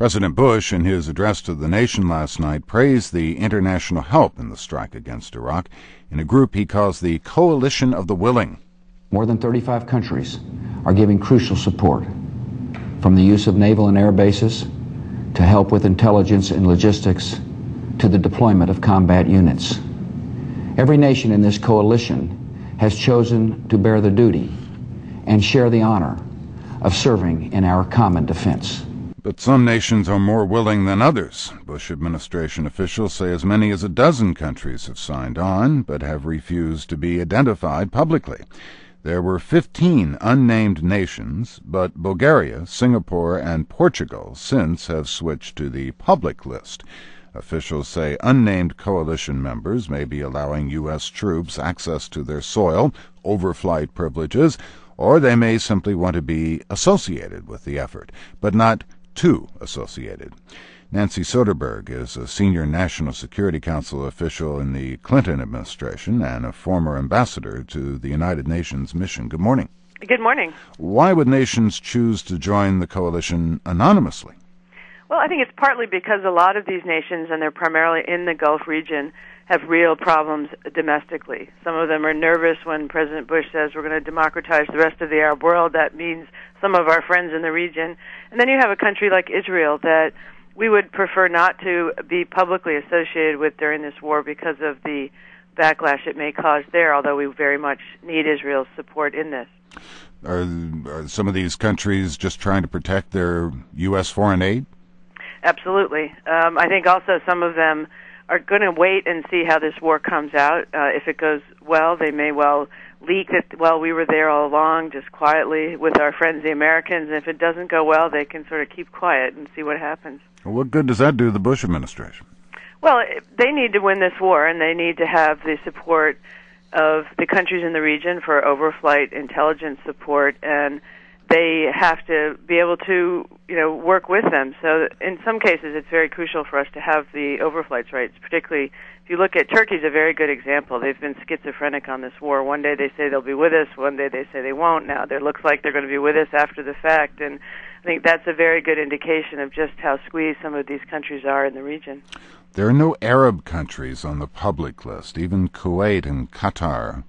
President Bush, in his address to the nation last night, praised the international help in the strike against Iraq in a group he calls the Coalition of the Willing. More than 35 countries are giving crucial support, from the use of naval and air bases to help with intelligence and logistics to the deployment of combat units. Every nation in this coalition has chosen to bear the duty and share the honor of serving in our common defense. But some nations are more willing than others. Bush administration officials say as many as a dozen countries have signed on, but have refused to be identified publicly. There were 15 unnamed nations, but Bulgaria, Singapore, and Portugal since have switched to the public list. Officials say unnamed coalition members may be allowing U.S. troops access to their soil, overflight privileges, or they may simply want to be associated with the effort, but not too associated. Nancy Soderberg is a senior National Security Council official in the Clinton administration and a former ambassador to the United Nations mission. Good morning. Good morning. Why would nations choose to join the coalition anonymously? Well, I think it's partly because a lot of these nations, and they're primarily in the Gulf region, have real problems domestically. Some of them are nervous when President Bush says we're going to democratize the rest of the Arab world. That means some of our friends in the region. And then you have a country like Israel that we would prefer not to be publicly associated with during this war because of the backlash it may cause there, although we very much need Israel's support in this. Are some of these countries just trying to protect their U.S. foreign aid? Absolutely. I think also some of them are going to wait and see how this war comes out. If it goes well, they may well leak that, well, we were there all along, just quietly with our friends, the Americans. And if it doesn't go well, they can sort of keep quiet and see what happens. Well, what good does that do the Bush administration? Well, they need to win this war, and they need to have the support of the countries in the region for overflight intelligence support, and they have to be able to, work with them. So in some cases, it's very crucial for us to have the overflights rights, particularly if you look at Turkey's a very good example. They've been schizophrenic on this war. One day they say they'll be with us, one day they say they won't. Now it looks like they're going to be with us after the fact, and I think that's a very good indication of just how squeezed some of these countries are in the region. There are no Arab countries on the public list, even Kuwait and Qatar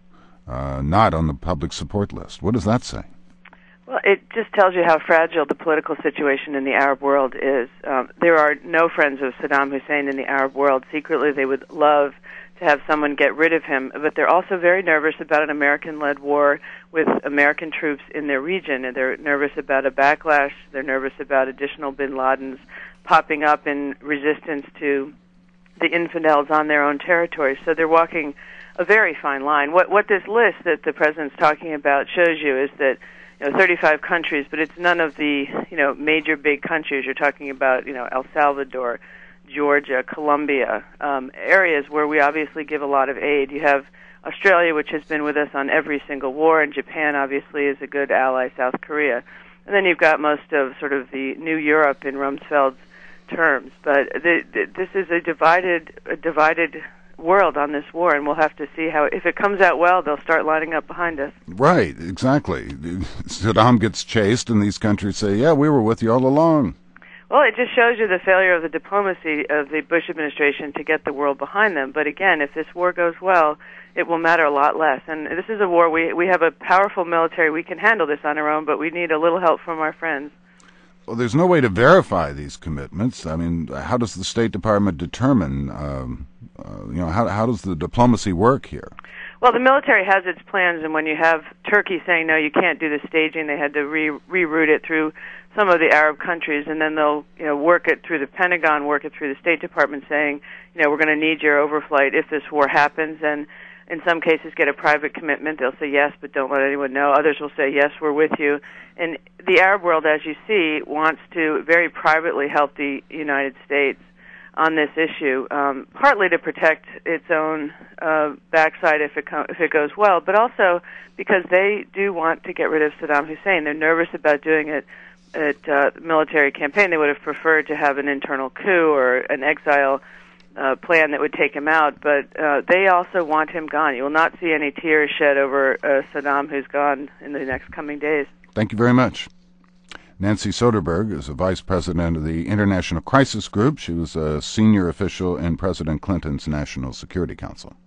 not on the public support list. What does that say? Well, it just tells you how fragile the political situation in the Arab world is. There are no friends of Saddam Hussein in the Arab world. Secretly, they would love to have someone get rid of him, but they're also very nervous about an American-led war with American troops in their region, and they're nervous about a backlash. They're nervous about additional bin Ladens popping up in resistance to the infidels on their own territory. So they're walking a very fine line. What this list that the president's talking about shows you is that 35 countries, but it's none of the major big countries. You're talking about El Salvador, Georgia, Colombia, areas where we obviously give a lot of aid. You have Australia, which has been with us on every single war, and Japan obviously is a good ally, South Korea. And then you've got most of sort of the New Europe in Rumsfeld's terms. But this is a divided world on this war, and we'll have to see how, if it comes out well, they'll start lining up behind us. Right, exactly. Saddam gets chased, and these countries say, yeah, we were with you all along. Well, it just shows you the failure of the diplomacy of the Bush administration to get the world behind them. But again, if this war goes well, it will matter a lot less. And this is a war, we have a powerful military. We can handle this on our own, but we need a little help from our friends. Well, there's no way to verify these commitments. I mean, how does the State Department determine, how does the diplomacy work here? Well, the military has its plans, and when you have Turkey saying, no, you can't do the staging, they had to reroute it through some of the Arab countries, and then they'll work it through the Pentagon, work it through the State Department saying, we're going to need your overflight if this war happens, and in some cases get a private commitment. They'll say yes, but don't let anyone know. Others will say, yes, we're with you. And the Arab world, as you see, wants to very privately help the United States on this issue, partly to protect its own backside if it goes well, but also because they do want to get rid of Saddam Hussein. They're nervous about doing it at military campaign. They would have preferred to have an internal coup or an exile plan that would take him out, but they also want him gone. You will not see any tears shed over Saddam who's gone in the next coming days. Thank you very much. Nancy Soderberg is a vice president of the International Crisis Group. She was a senior official in President Clinton's National Security Council.